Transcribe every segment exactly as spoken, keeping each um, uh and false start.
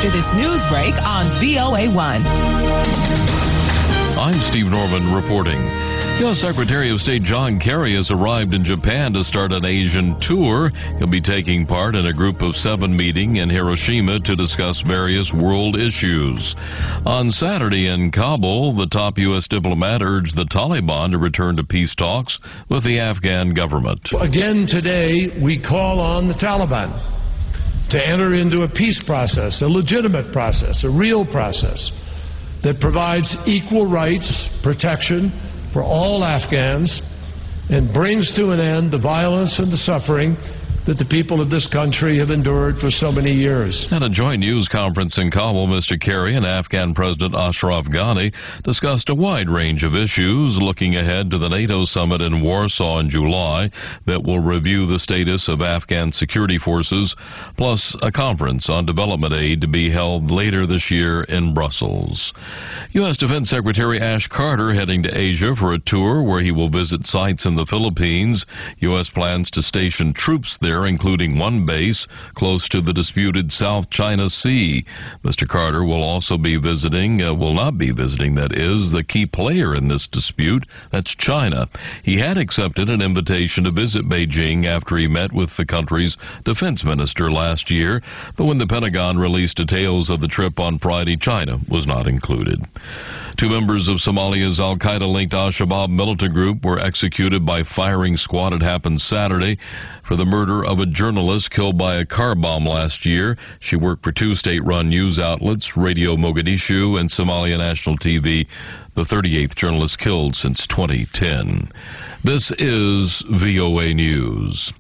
after this news break on V O A one. I'm Steve Norman reporting. U S Secretary of State John Kerry has arrived in Japan to start an Asian tour. He'll be taking part in a group of seven meeting in Hiroshima to discuss various world issues. On Saturday in Kabul, the top U S diplomat urged the Taliban to return to peace talks with the Afghan government. Again today, we call on the Taliban to enter into a peace process, a legitimate process, a real process that provides equal rights, protection for all Afghans, and brings to an end the violence and the suffering that the people of this country have endured for so many years. At a joint news conference in Kabul, Mister Kerry and Afghan President Ashraf Ghani discussed a wide range of issues, looking ahead to the NATO summit in Warsaw in July that will review the status of Afghan security forces, plus a conference on development aid to be held later this year in Brussels. U S Defense Secretary Ash Carter heading to Asia for a tour where he will visit sites in the Philippines. U S plans to station troops there, including one base close to the disputed South China Sea. Mister Carter will also be visiting, uh, will not be visiting, that is, the key player in this dispute, that's China. He had accepted an invitation to visit Beijing after he met with the country's defense minister last year, but when the Pentagon released details of the trip on Friday, China was not included. Two members of Somalia's al-Qaeda-linked Al-Shabaab militant group were executed by firing squad. It happened Saturday for the murder of a journalist killed by a car bomb last year. She worked for two state-run news outlets, Radio Mogadishu and Somalia National T V, the thirty-eighth journalist killed since twenty ten. This is V O A News.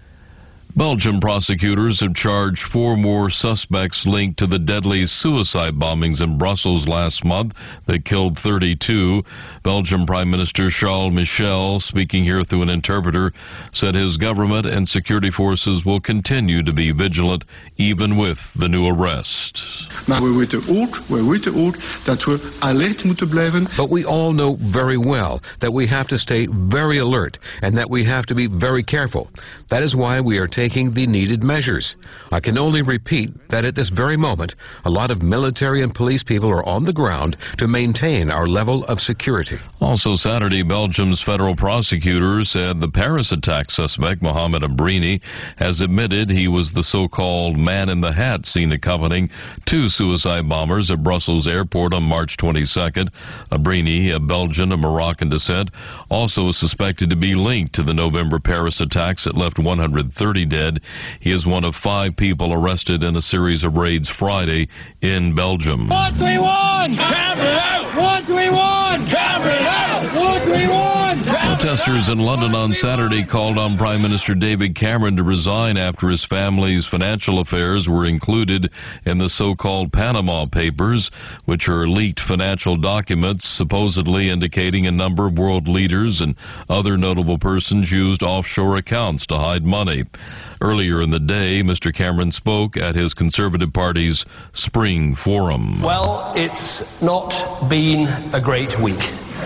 Belgian prosecutors have charged four more suspects linked to the deadly suicide bombings in Brussels last month that killed thirty-two. Belgian Prime Minister Charles Michel, speaking here through an interpreter, said his government and security forces will continue to be vigilant even with the new arrest. Maar we weten ook, we weten ook dat we alert moeten blijven. But we all know very well that we have to stay very alert and that we have to be very careful. That is why we are taking the needed measures. I can only repeat that at this very moment, a lot of military and police people are on the ground to maintain our level of security. Also Saturday, Belgium's federal prosecutor said the Paris attack suspect, Mohamed Abrini, has admitted he was the so-called man in the hat seen accompanying two suicide bombers at Brussels airport on March twenty-second. Abrini, a Belgian of Moroccan descent, also is suspected to be linked to the November Paris attacks that left one hundred thirty dead. He is one of five people arrested in a series of raids Friday in Belgium. one three one! Camera out! one three one! Camera out! one three one! Protesters in London on Saturday called on Prime Minister David Cameron to resign after his family's financial affairs were included in the so-called Panama Papers, which are leaked financial documents supposedly indicating a number of world leaders and other notable persons used offshore accounts to hide money. Earlier in the day, Mister Cameron spoke at his Conservative Party's Spring Forum. Well, it's not been a great week.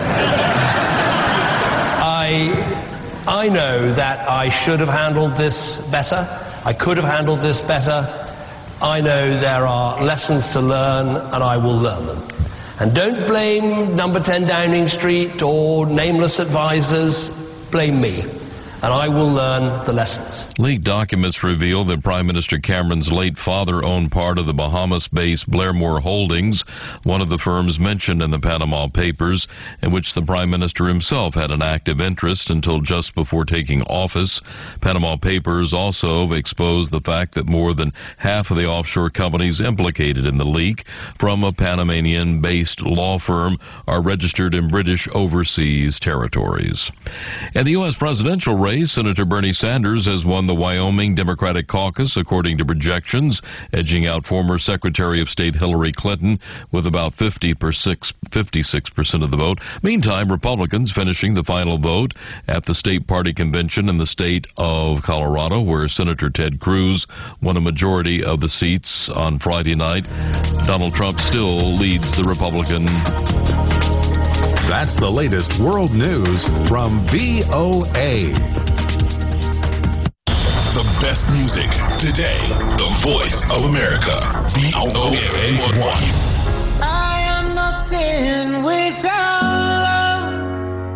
I, I know that I should have handled this better. I could have handled this better. I know there are lessons to learn, and I will learn them. And don't blame number ten Downing Street or nameless advisors. Blame me. And I will learn the lessons. Leaked documents reveal that Prime Minister Cameron's late father owned part of the Bahamas-based Blairmore Holdings, one of the firms mentioned in the Panama Papers, in which the Prime Minister himself had an active interest until just before taking office. Panama Papers also exposed the fact that more than half of the offshore companies implicated in the leak from a Panamanian-based law firm are registered in British overseas territories. And the U S presidential race, Senator Bernie Sanders has won the Wyoming Democratic Caucus according to projections, edging out former Secretary of State Hillary Clinton with about fifty-six percent of the vote. Meantime, Republicans finishing the final vote at the state party convention in the state of Colorado, where Senator Ted Cruz won a majority of the seats on Friday night. Donald Trump still leads the Republican. That's the latest world news from V O A. The best best music. Today, the voice of America. V O A one. I am nothing without love.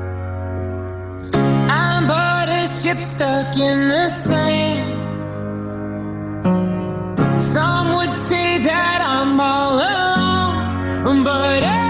I'm but a ship stuck in the sand. Some would say that I'm all alone, but I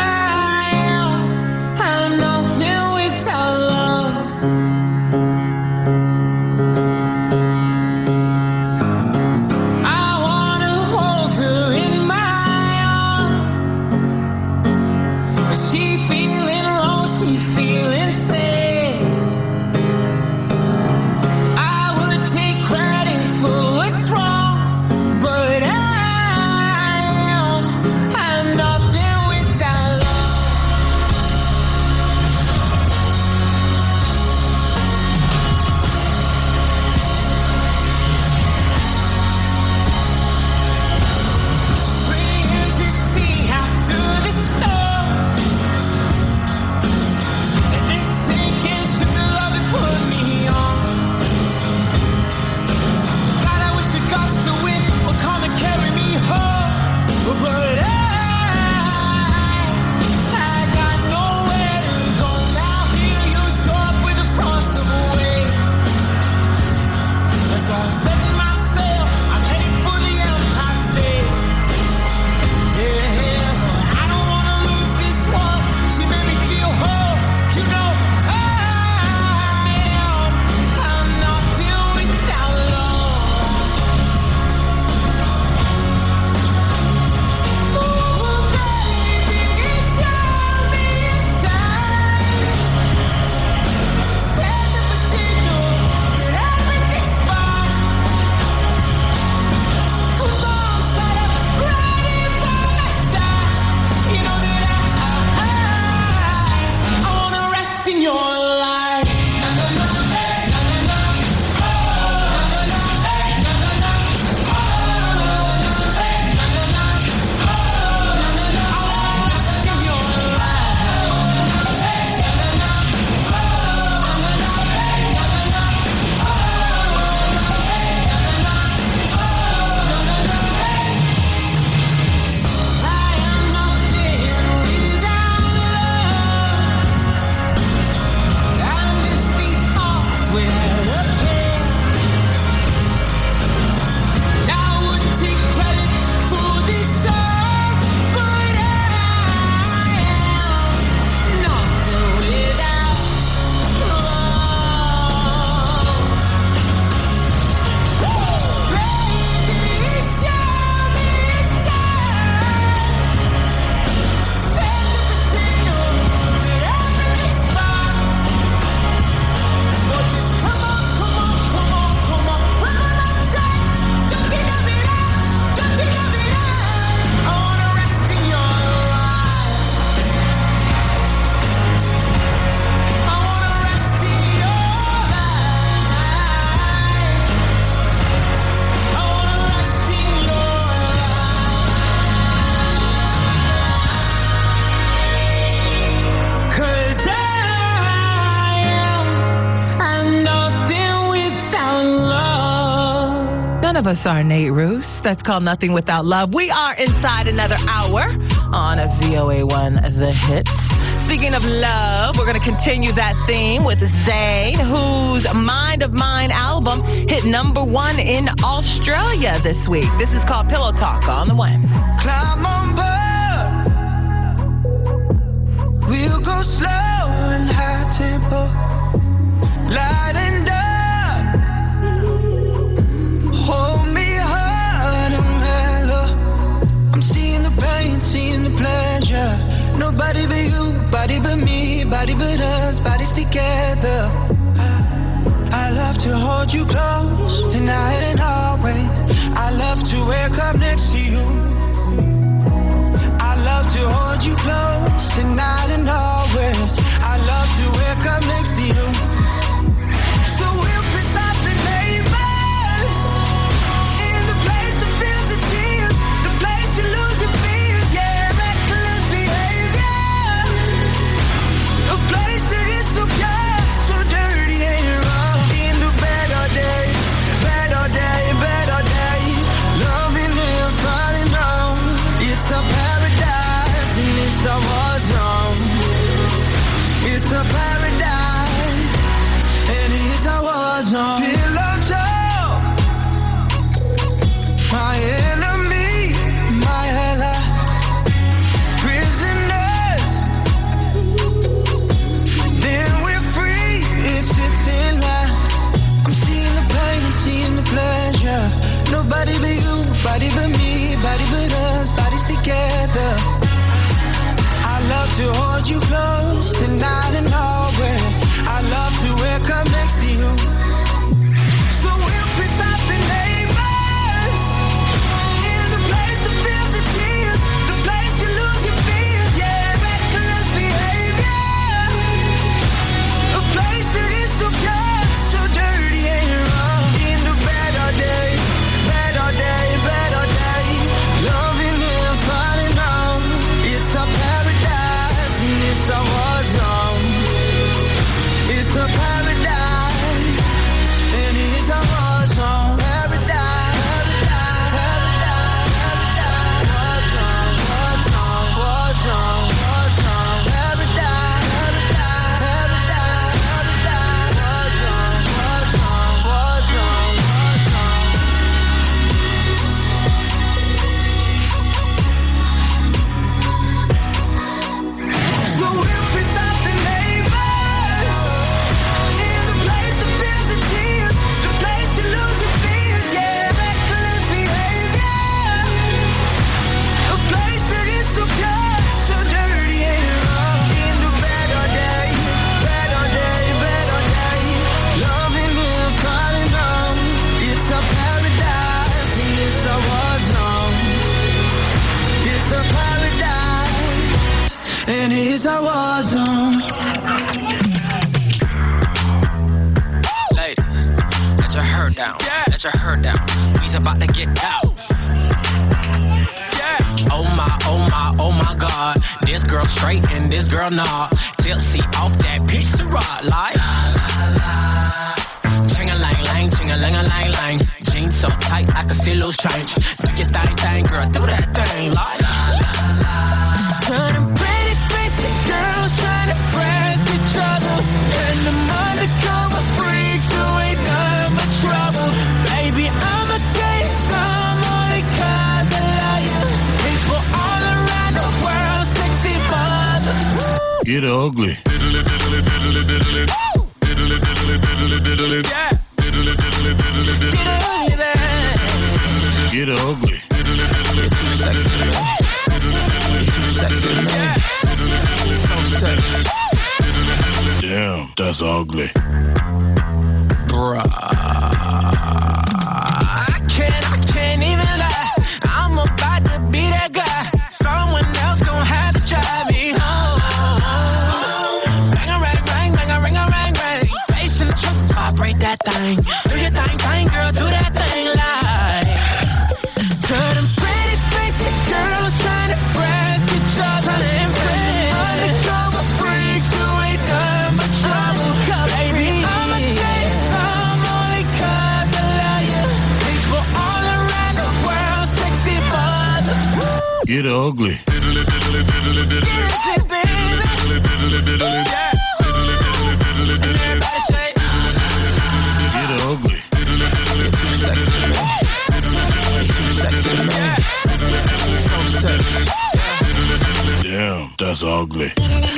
of us are Nate Roos. That's called Nothing Without Love. We are inside another hour on a V O A one The Hits. Speaking of love, we're going to continue that theme with Zayn, whose Mind of Mine album hit number one in Australia this week. This is called Pillow Talk on the way. Climb on board. We'll go slow and high tempo. Light and dark. Hold me hard and mellow. I'm seeing the pain, seeing the pleasure. Nobody but you, body but me, body but us, bodies together. I love to hold you close, tonight and always. I love to wake up next to you. I love to hold you close, tonight and always. I love to wake up next to you. her down. Let your hair down. We's about to get out. Oh my, oh my, oh my God. This girl straight and this girl not. Tipsy off that piece of rock like. Ching-a-lang-lang, ching-a-lang-a-lang-lang. Jeans so tight I can see loose change. Do your thing, thing, girl, do that thing like. Turning pretty faces, girls trying to press each other. And the undercover freaks who ain't done but trouble. Baby, I'ma tell you some only cause I love you. People all around the world, sexy mother. Get ugly. Yeah. Get ugly. You're too sexy, man. You're too sexy, man. So sexy. Damn, that's ugly. Bruh. I can't, I can't even lie. I'm about to be that guy. Someone else gon' have to drive me home. Bang a rang, rang, bang a ring a rang, rang. Bass in the truck, vibrate that thing. Do your thing, thing, girl, do that thing like. Turn them pretty faces, girls trying to press each other and friends. Undercover freaks who ain't done but trouble. Baby, I'ma tell you some only cause I love you. People all around the world, sexy mother. Get ugly. Get ugly, baby. Yeah. Everybody say, Get ugly. you're too sexy, man. You're too sexy, man. So sexy. Damn, that's ugly.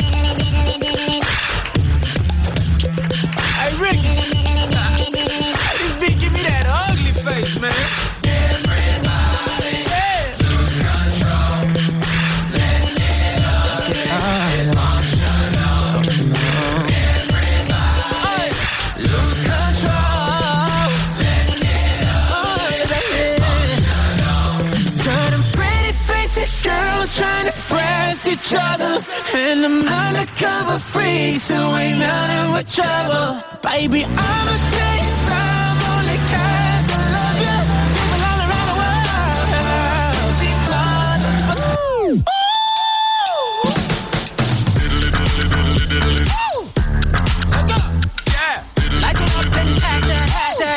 Hey, Rick. Hey, this bitch give me that ugly face, man. Everybody lose control. Let's get up. Dysfunctional. Everybody lose control. Let's get up. Turn them pretty faces, girls trying to press each other. And them undercover freaks who ain't nothing but trouble. Baby, I'ma tell you some only cause I love you. People all around the world. See mother. Ooh. Ooh. Let's go. Yeah. Light it up and pass that, pass that.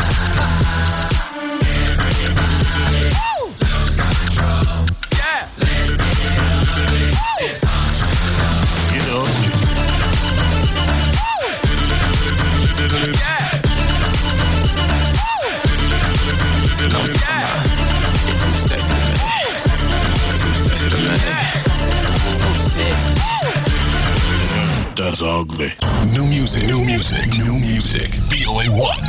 Ooh. Lose control. Yeah. Let's get ugly. It's Get ugly. That's ugly. New music, new music, new music. V O A one.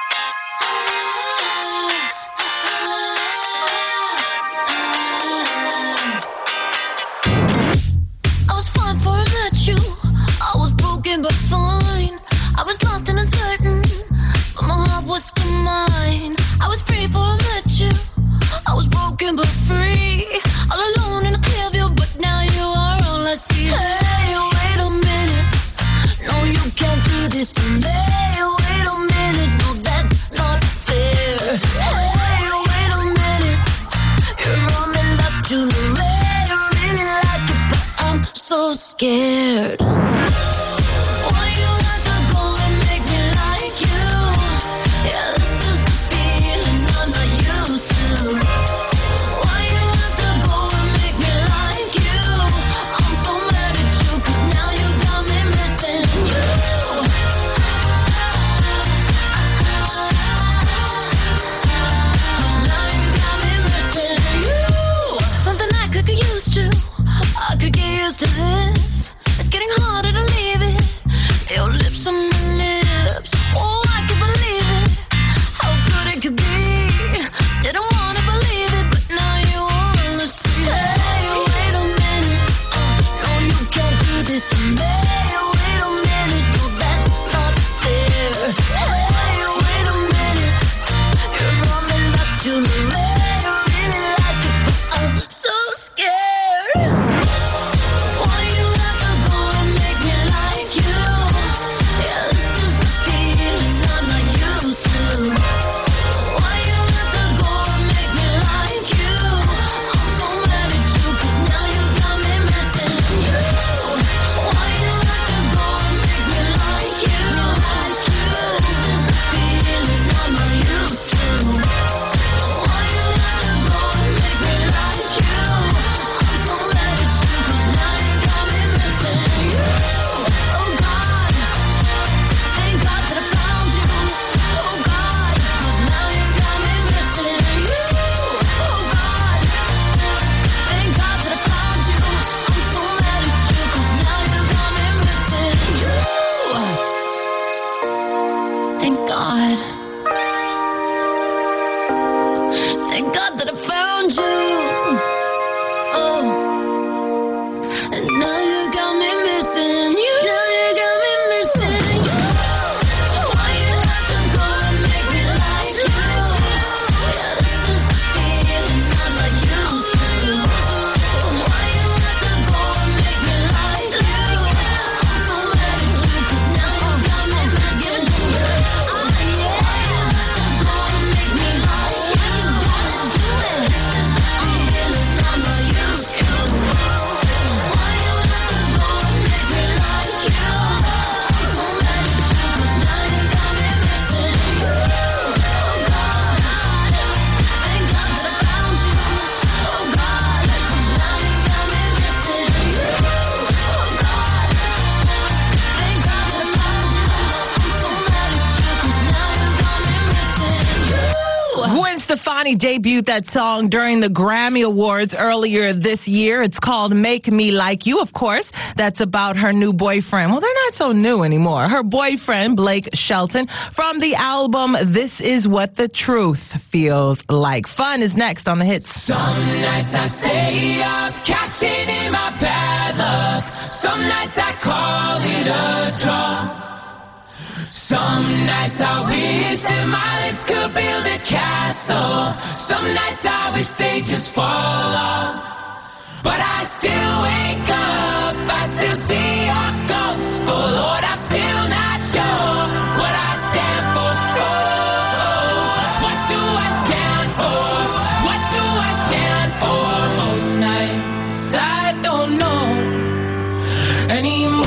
I was fine before I met you. I was broken but fine. I was lost and uncertain, but my heart was still mine. I was free before I met you. I was broken but free. All alone in a clear view, but now you are all I see. Hey, wait a minute. No, you can't do this to me. Hey, wait a minute. No, that's not fair. Hey, wait a minute. You're on me like to the red. I really like it, but I'm so scared. Why you have to go and make me like you? Yeah, this is the feeling I'm not used to. Why you have to go and make me like you? I'm so mad at you, cause now you got me missing you. Now you got me missing you. Something I could get used to. I could get used to this. Thank God that I found you. Oh. And now you got me missing you. Now you got me missing you. Why you have to go and make me like you? Yeah, this is the feeling I'm not used to. Why you have to go and make me like you? I'm so mad at you 'cause now you got me missing you. Why you have to go and make me like you? Do it. This is the feeling I'm not used to. Why you have to go and make me like you? I'm so mad at you 'cause now you got me missing you. Oh God, thank God that I found you. Oh God, 'cause now you got me missing you. Oh God, thank God that I found you. I'm so mad at you 'cause now you got me missing you. Gwen Stefani debuted that song during the Grammy Awards earlier this year. It's called Make Me Like You. Of course, that's about her new boyfriend. Well, they're not so new anymore. Her boyfriend, Blake Shelton, from the album This Is What the Truth Feels Like. Fun is next on the hits. Some nights I stay up, cashing in my bad luck. Some nights I call it a draw. Some nights I wish that my lips could build a castle. Some nights I wish they just fall off. But I still wake up, I still see your ghost. Oh Lord, I'm still not sure what I stand for. Oh, what do I stand for? What do I stand for? Most nights I don't know anymore.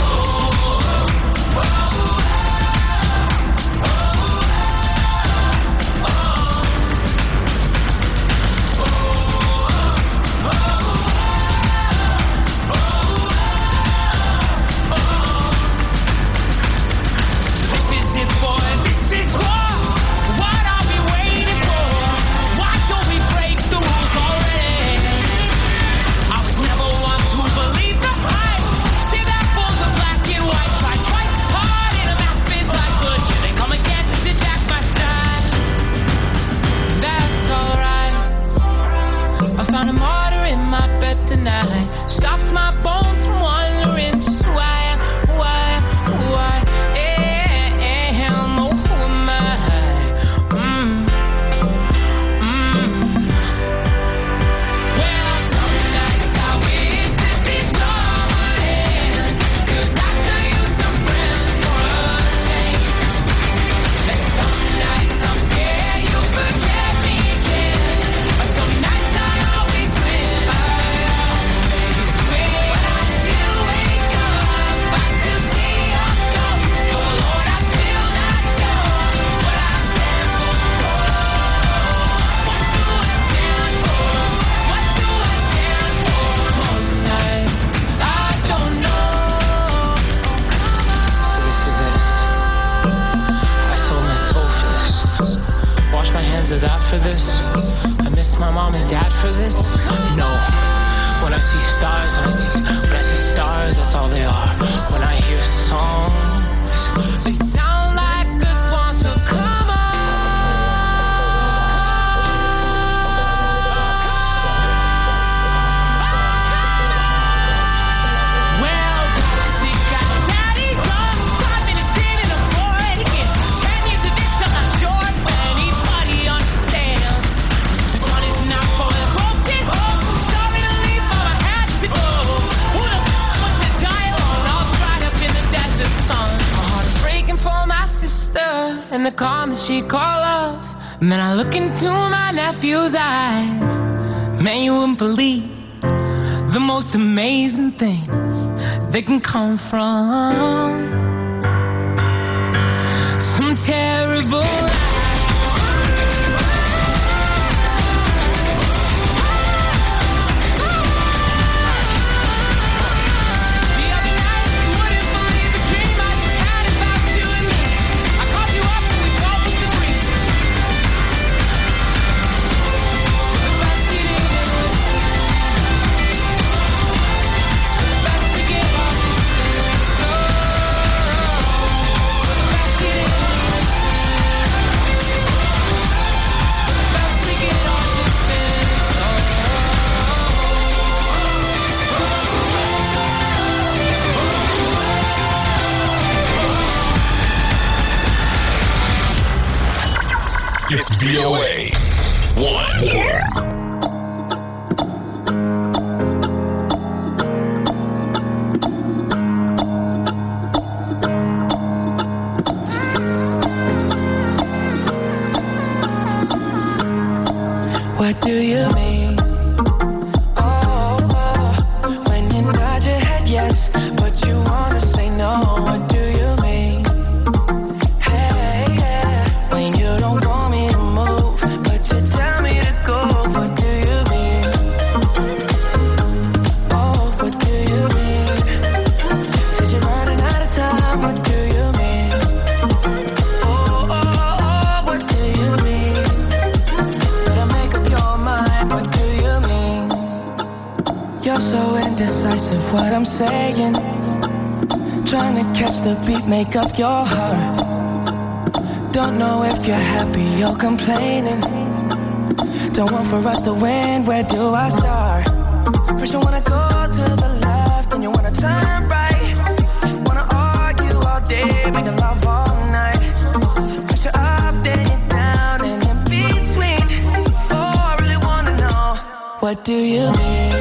she call off. Man, I look into my nephew's eyes. Man, you wouldn't believe the most amazing things that can come from some terrible It's V O A one. What do you mean? Oh, oh, when you nod your head yes, but you wanna say no. What do you mean? Hey, yeah, when you don't want me to move, but you tell me to go. What do you mean? Oh, what do you mean? Said you're running out of time. What do you mean? Oh, oh, oh, what do you mean? Better make up your mind. What do you mean? You're so indecisive. What I'm saying. Trying to catch the beat, make up your heart. Don't know if you're happy or complaining. Don't want for us to win, where do I start? First you wanna go to the left, then you wanna turn right. Wanna argue all day, making love all night. First you're up, then you're down, and in between. Oh, I really wanna know, what do you mean?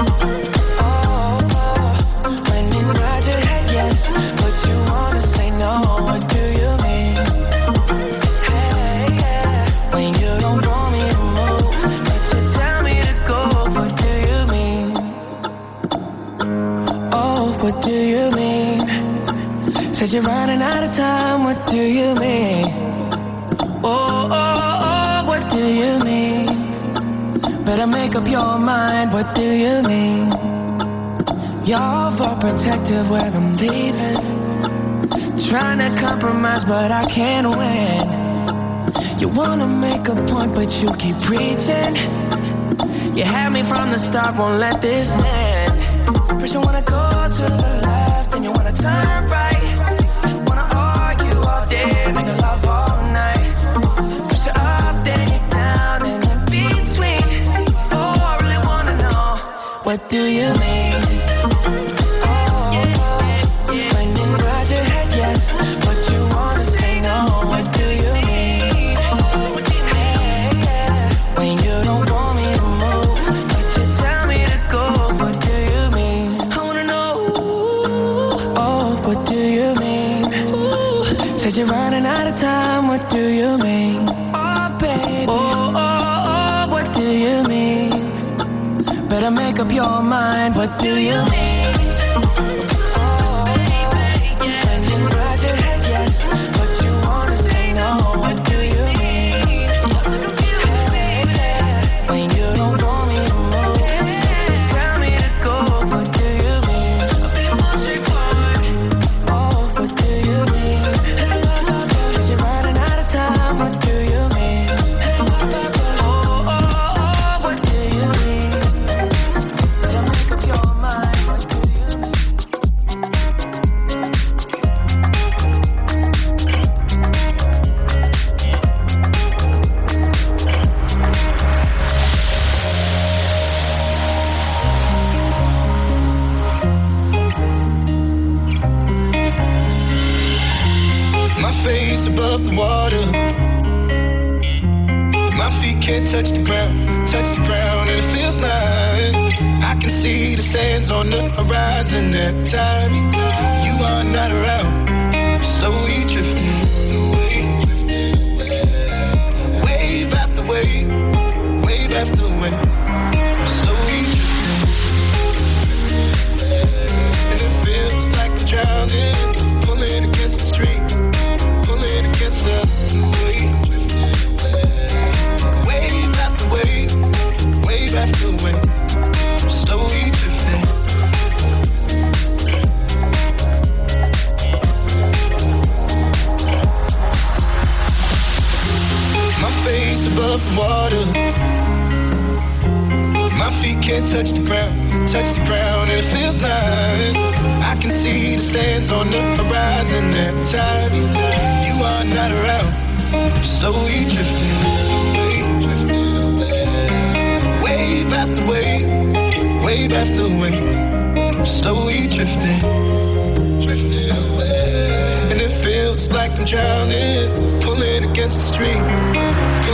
What do you mean? Said you're running out of time. What do you mean? Oh, oh, oh, what do you mean? Better make up your mind. What do you mean? You're overprotective when I'm leaving. Trying to compromise, but I can't win. You wanna make a point, but you keep preaching. You had me from the start, won't let this end. First you wanna go to the left, then you wanna turn right. Wanna argue all day, make love all night. First you're up, then you're down, and in between. Oh, I really wanna know, what do you mean? Oh, when you nod your head yes, but you wanna say no. What do you mean? Hey, yeah, when you don't want me to move, but you tell me to go. What do you mean? What do you mean? Ooh. Said you're running out of time. What do you mean? Oh, baby. Oh, oh, oh, what do you mean? Better make up your mind. What do you mean? Oh, baby, yeah. When you nod your head yes, but you wanna say no. What do you mean? You're so confused, baby. Yeah. When you don't want me to move, yeah. You tell me to go. What do you mean? I'll be more straightforward. What do you mean? Said you're running out of time. What do you mean? Oh, oh, oh, what do you mean? Better make up your mind. What do you mean? My face above the water. My feet can't touch the ground, touch the ground, and it feels like I can see the sands on the horizon at time. You are not around, slowly drifting away. Wave after wave, wave after wave, slowly drifting. And it feels like I'm drowning, pulling against the stream. Against the wave, wave after wave, wave after wave, slowly drifting. My face above the water. My feet can't touch the ground, touch the ground, and it feels like I can see the sands on the horizon every time. You are not around, slowly drifting away, drifting away. Wave after wave, wave after wave, slowly drifting, drifting away. And it feels like I'm drowning, pulling against the stream.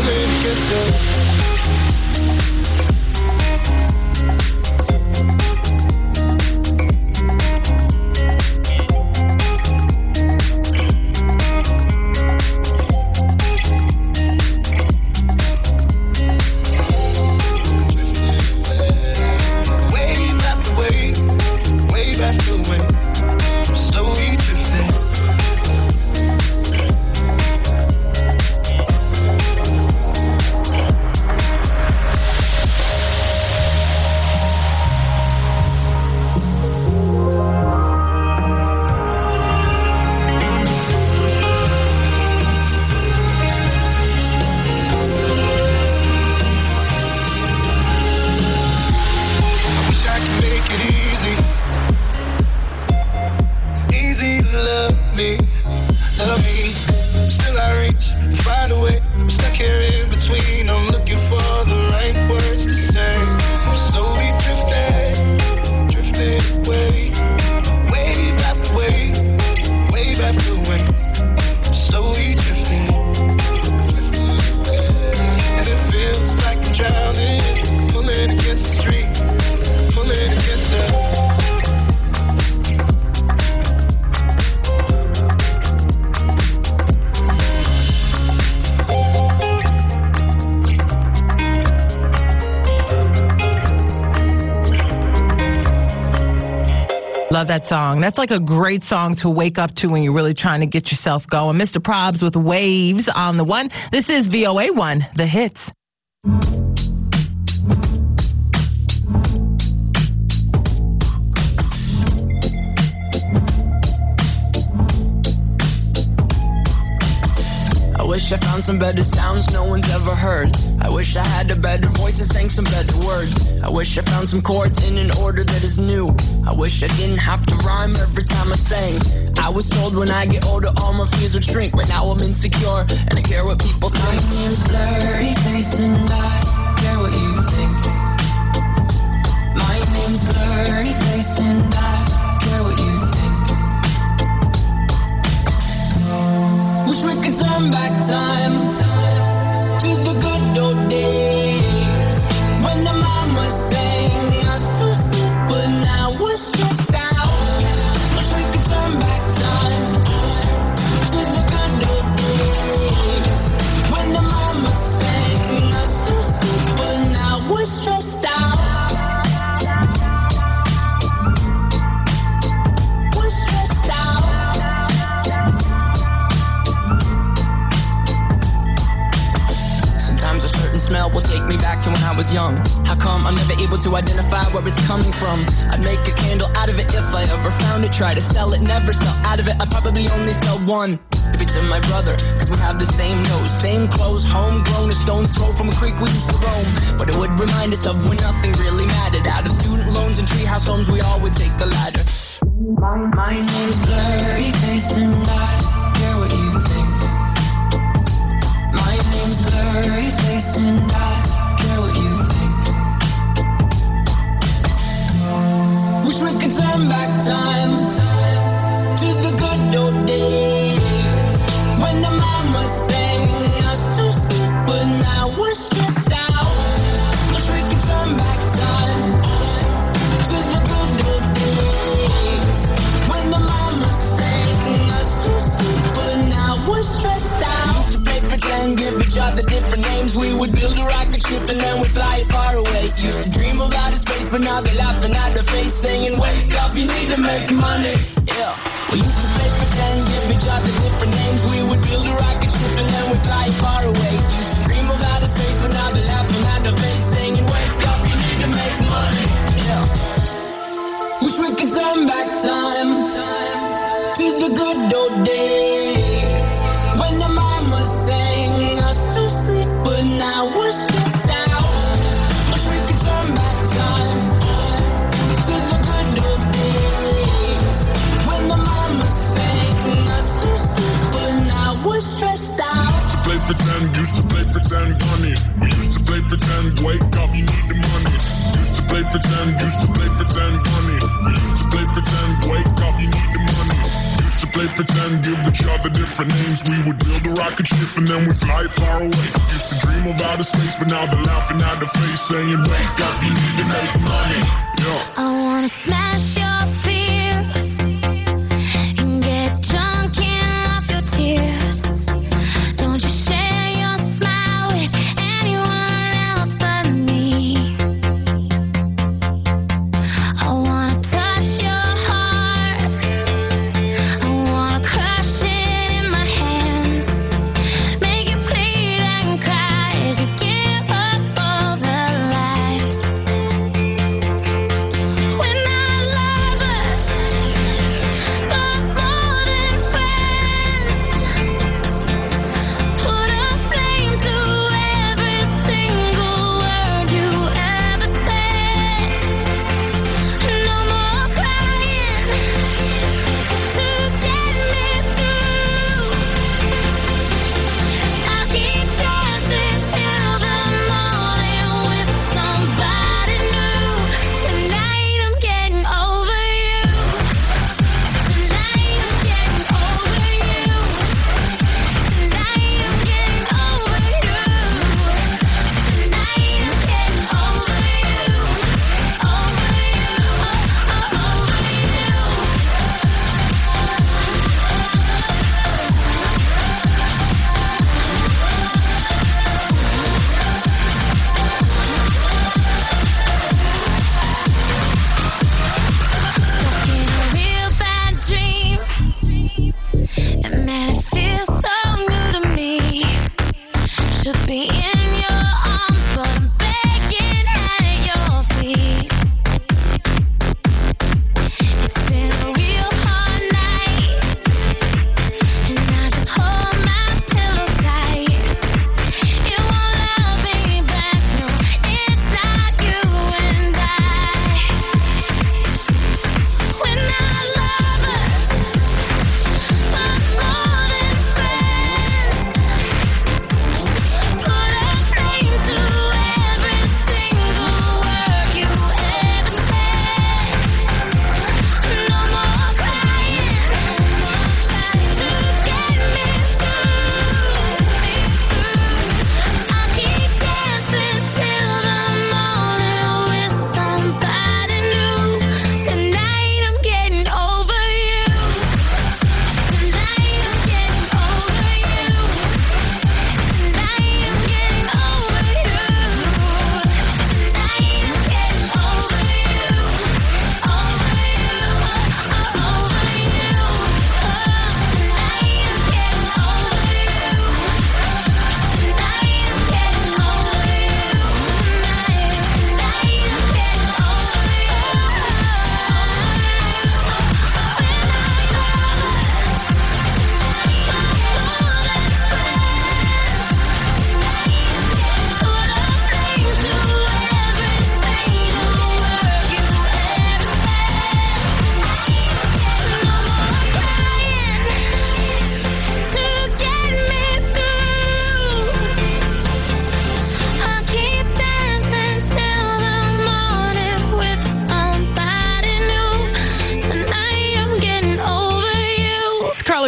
Love that song. That's like a great song to wake up to when you're really trying to get yourself going. Mister Probs with Waves on the one. This is V O A one, The Hits. I wish I found some better sounds no one's ever heard. I wish I had a better voice and sang some better words. I wish I found some chords in an order that is new. I wish I didn't have to rhyme every time I sang. I was told when I get older all my fears would shrink, but now I'm insecure and I care what people think. My name's Blurry Face and I care what you think. My name's Blurry Face and I care what you think. Wish we could turn back time to the good old days when the mama sang us to sleep, but now we're stressed out. Wish we could turn back time to the good old days when the mama sang us to sleep, but now we're stressed out. We're stressed out. Sometimes a certain smell will take me back to when I was young. How come I'm never able to identify where it's coming from? I'd make a candle out of it if I ever found it. Try to sell it, never sell out of it. I'd probably only sell one. Maybe to my brother, cause we have the same nose, same clothes, homegrown, a stone's throw from a creek we used to roam. But it would remind us of when nothing really mattered. Out of student loans and treehouse homes, we all would take the ladder. My, my name's Blurry Face and I care what you think. My name's Blurry Face and I care what you think. Wish we could turn back time to the good old days when the mama sang us to sleep, but now we're stressed out. Wish we could turn back time to the good old days when the mama sang us to sleep, but now we're stressed out. Used to play pretend, give each other different names. We would build a rocket ship and then we'd fly it far away. Used to dream of outer space, but now they're laughing at the face, saying, wake up, you need to make money. Yeah. We used to play pretend, give each other different names. We would build a rocket ship and then we'd fly it far away. Used to dream of outer space, but now they're laughing at the face, saying, wake up, you need to make money. Yeah. Wish we could turn back time to the good old days when the mama sang us to sleep, but now we're stressed out. Wish we could turn back time to the good old days when the mama sang us to sleep, but now we're stressed out. Used to play pretend, used to play pretend, money. We used to play pretend, wake up, you need the money. Used to play pretend, used to play pretend, money. We used to play pretend, wake up, you need the money. Used to play pretend, give each other different names. We would build a rocket ship and then we'd fly far away. Used to dream of outer space, but now they're laughing at the face, saying, wake up, you need to make money. Yeah. I wanna smash your fears and get drunk and off your tears. Don't you share your smile with anyone else but me. I wanna touch your heart. I wanna crush it in my hands. Make it bleed and cry as you give up all the lies. When our lovers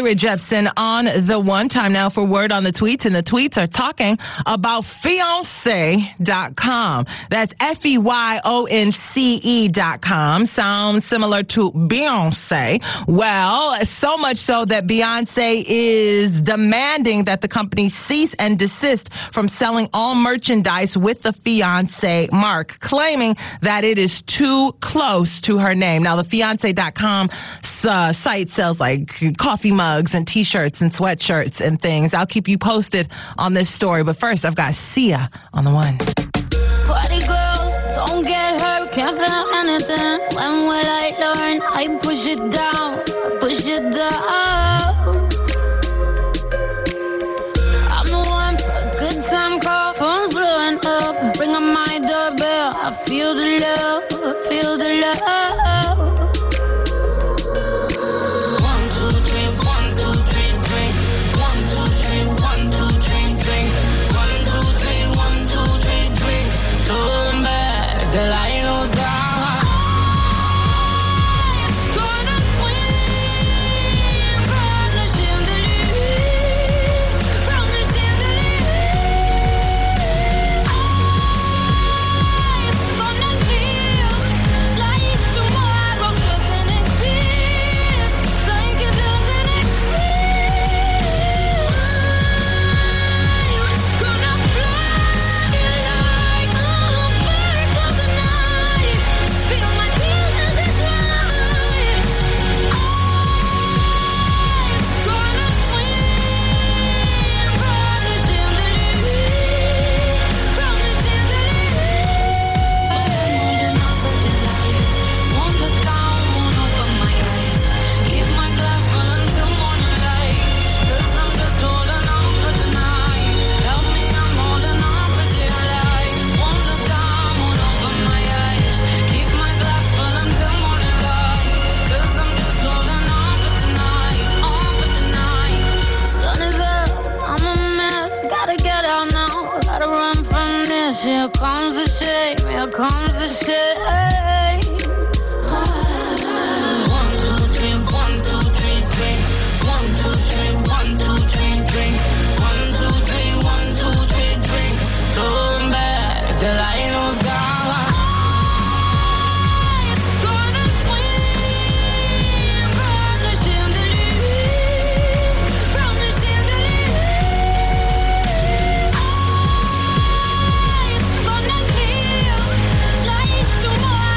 Ray Jepsen on the one. Time now for word on the tweets, and the tweets are talking about Fiance dot com. That's F E Y O N C E dot com. Sounds similar to Beyonce. Well, so much so that Beyonce is demanding that the company cease and desist from selling all merchandise with the Fiance mark, claiming that it is too close to her name. Now, the Fiance dot com uh, site sells like coffee mugs and T-shirts and sweatshirts and things. I'll keep you posted on this story. But first, I've got Sia on the one. Party girls, don't get hurt, can't feel anything. When will I learn? I push it down, push it down. I'm the one for a good time call, phone's blowing up. Ring on my doorbell, I feel the love, I feel the love. Here comes the shame, here comes the shame. One, two, three, one, two, three, drink. One, two, three, one, two, three, drink. One, two, three, one, two, three, drink. Turn back till I know God. Tomorrow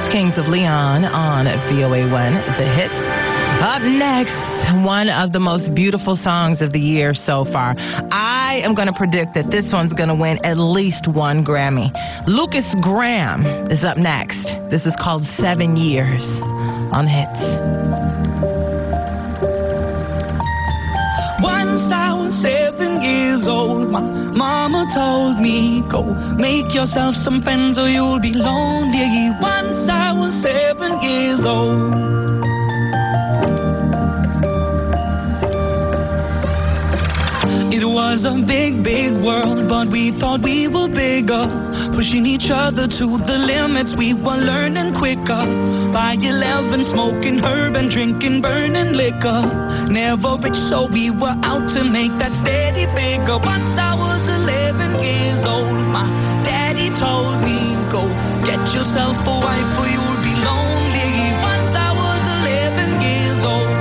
Kings of Leon on V O A one, The Hits. Up next, one of the most beautiful songs of the year so far. I am going to predict that this one's going to win at least one Grammy. Lucas Graham is up next. This is called Seven Years on The Hits. Once I was seven years old, my mama told me, go make yourself some friends or you'll be lonely. Once I was seven years old. It was a big, big world, but we thought we were bigger, pushing each other to the limits. We were learning quicker. By eleven, smoking herb and drinking burning liquor. Never rich, so we were out to make that steady figure. Once I was eleven years old, my daddy told me, go get yourself a wife or you'll be lonely. Once I was eleven years old.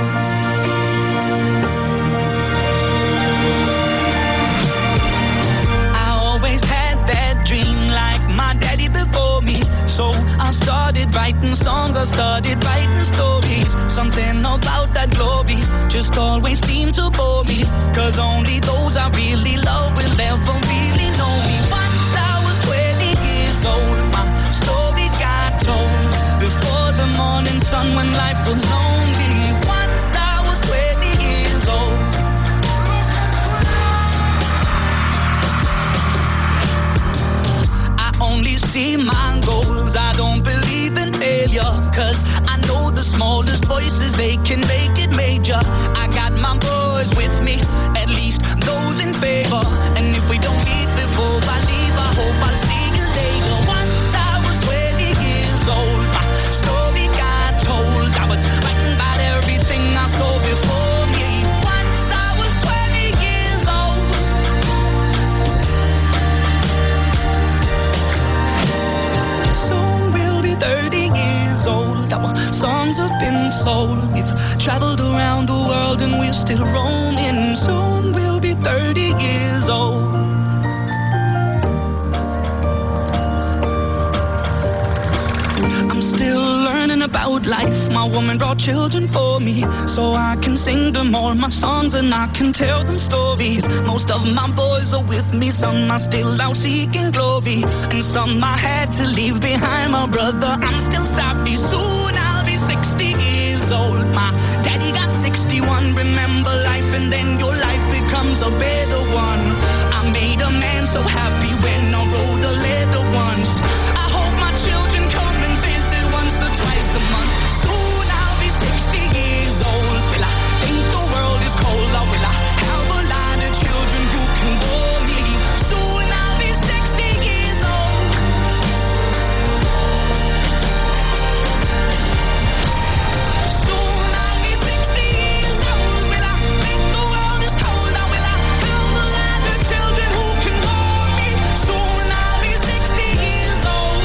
Before me, so I started writing songs, I started writing stories. Something about that glory just always seemed to bore me, cause only those I really love will ever really know me. Once I was twenty years old, my story got told before the morning sun when life was lonely. Once I was twenty years old. Only see my goals, I don't believe in failure, cause I know the smallest voices, they can make it major. I got my boys with me, at least those in favor, and if we don't meet before I leave, I hope I'll see you later. Once I was twenty years old, my story got told, I was writing about everything I saw before me. Once I was twenty years old. thirty years old, our songs have been sold. We've traveled around the world and we're still roaming. Soon we'll be thirty years old. I'm still learning about life. My woman brought children for me, so I can sing them all my songs and I can tell them stories. Most of my boys are with me, some are still out seeking glory, and some I had to leave behind. My brother, I'm still sorry. Soon I'll be sixty years old. My daddy got sixty-one. Remember life and then your life becomes a better one. I made a man so happy when I wrote a letter once. I hope my children come and visit once or twice a month. Soon I'll be sixty years old. Will I think the world is cold, or will I have a lot of children who can bore me? Soon I'll be sixty years old. Soon I'll be sixty years old. Will I think the world is cold, or will I have a lot of children who can bore me? Soon I'll be sixty years old.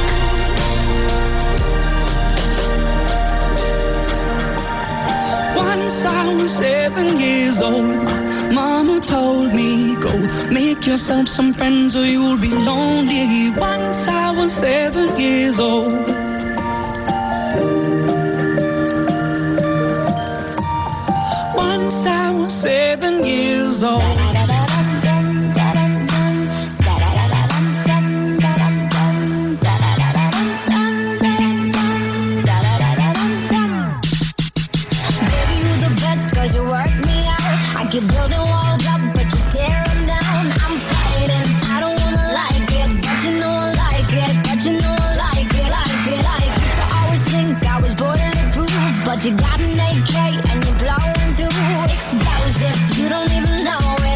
Once I was seven years old, Mama told me, go make yourself some friends or you'll be lonely. Once I was seven years old. Once I was seven years old. You're building walls up, but you tear them down. I'm fighting, I don't wanna like it, but you know I like it, but you know I like it, like it, like it. Used to always think I was bulletproof, but you got an A K and you're blowing through explosive. You don't even know it.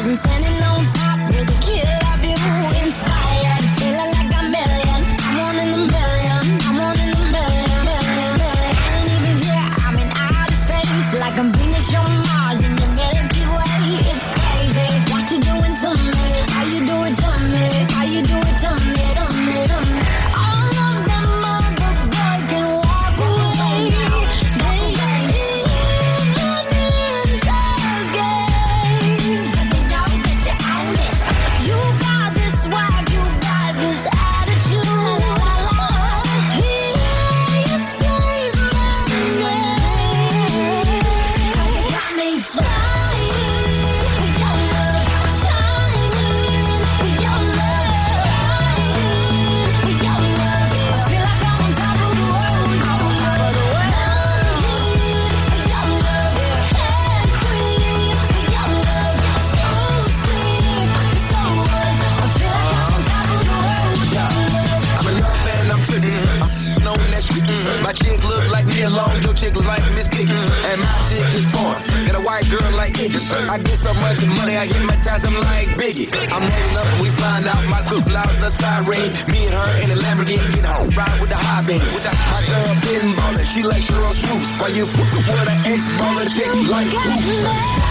I'm standing on top with a killer view, inspired, feeling like a million. I'm one in a million, I'm one in a million, million, million. I ain't even here, I'm in outer space, like I'm Venus or Mars in the Milky Way. It's crazy, what you doing to me? How you do it to me? How you do it to me? To me, to me. All of them other boys can walk away. They ain't even in the game, but they know that you own it. You got this swag, you got this attitude. Hear you say my name. You got me flying with your love, shining with your love, with your love. I feel like I'm on top of the world, on top of the world. With your love, head queen, with your love, so sweet, so good. I feel like I'm on top of the world, with your love. I'm a love fan and I'm tripping. I'm knowing that shit. My chick look like me alone, your chick look like Miss Piggy. And my chick is foreign. Got a white girl like Iggy. I get so much money, I hypnotize them like Biggie. I'm rolling up and we find out my good blouse a siren. Me and her in a Lamborghini get home, ride with the high beam. My girl been ballin', she like Sheryl Swoop. While you f*** with an ex-baller chick like who?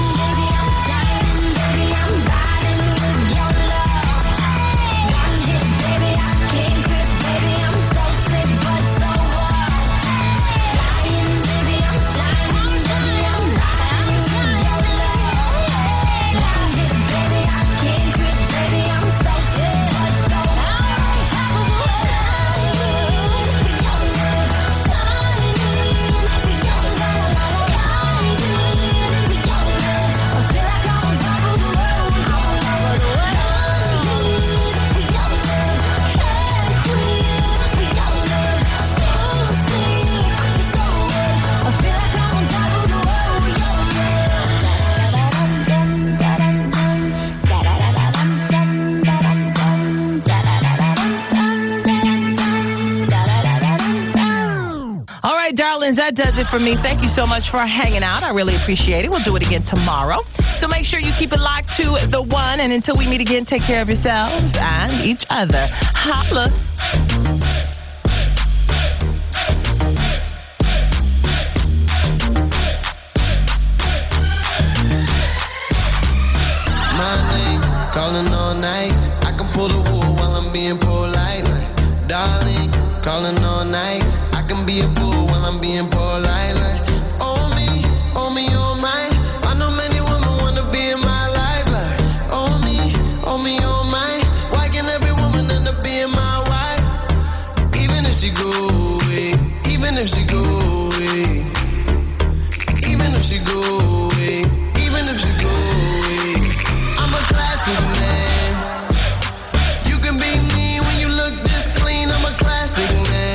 Darlings, that does it for me. Thank you so much for hanging out. I really appreciate it. We'll do it again tomorrow. So make sure you keep it locked to the one. And until we meet again, take care of yourselves and each other. Holla. My name, calling all night. I can pull the wool while I'm being polite. Like, darling, calling all night. I can be a fool while I'm being polite. Like, oh me, oh me, oh my. I know many women wanna be in my life. Like, oh me, oh me, oh my. Why can every woman end up being my wife? Even if she go away, even if she go away, even if she go away, even if she go away. I'm a classic man. You can be me when you look this clean. I'm a classic man.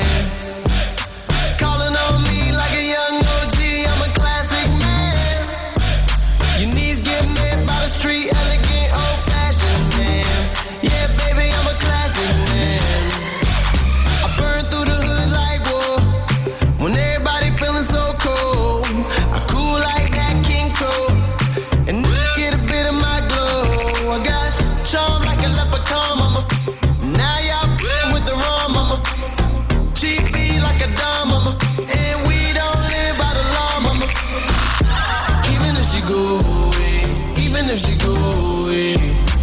Calling on me like a young O G. I'm a classic man. Your knees get made by the street, elegant, old-fashioned man. Yeah, baby, I'm a classic man. I burn through the hood like war. When everybody feeling so cold, I cool like that King Cole. And get a bit of my glow. I got charm like a leprechaun, mama. Now y'all f***ing with the rum, mama. Cheap beat like a dumb, mama. And we don't live by the law, mama. Even if she go away, even if she go away,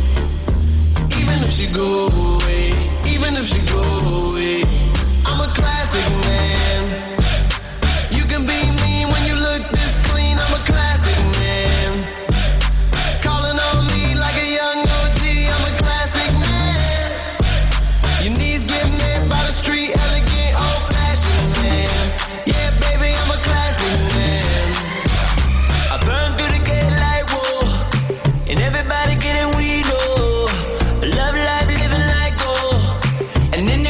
even if she go away, even if she go away, I'm a classic man. You can be me when you look this clean. I'm a classic man. Calling on me like a young O G. I'm a classic man. Your knees get made by the street, elegant, old-fashioned man. Yeah, baby, I'm a classic man. I burn through the gate like whoa, and everybody getting weed, oh. Love life, living like gold, and in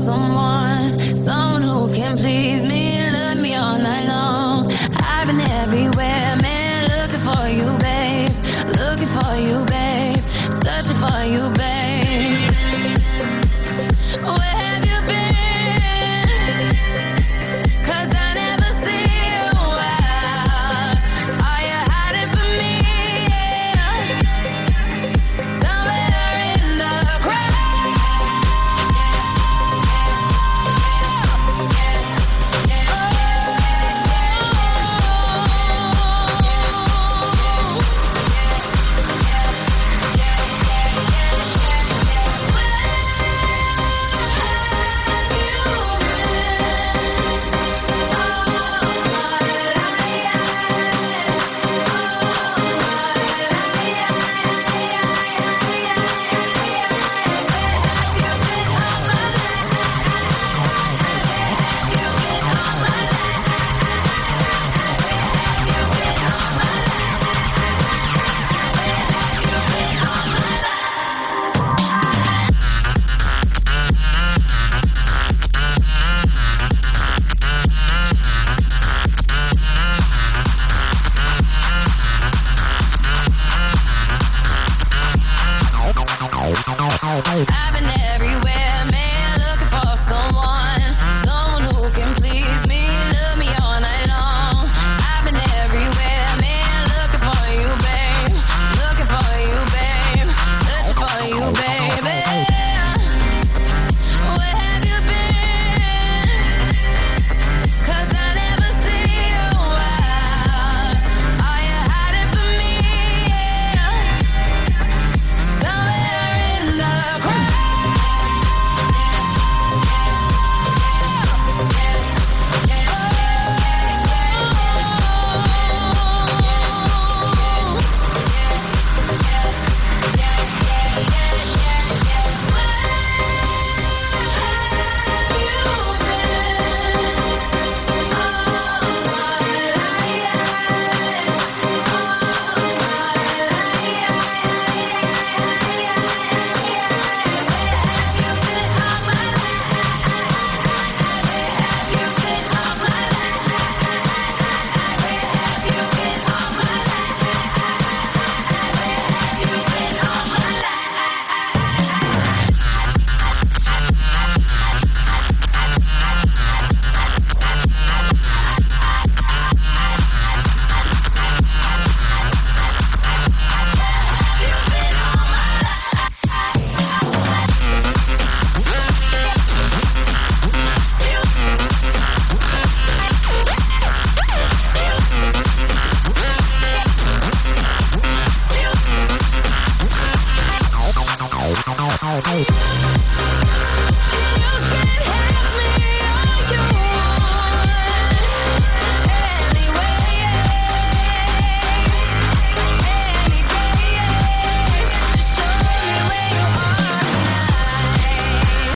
someone.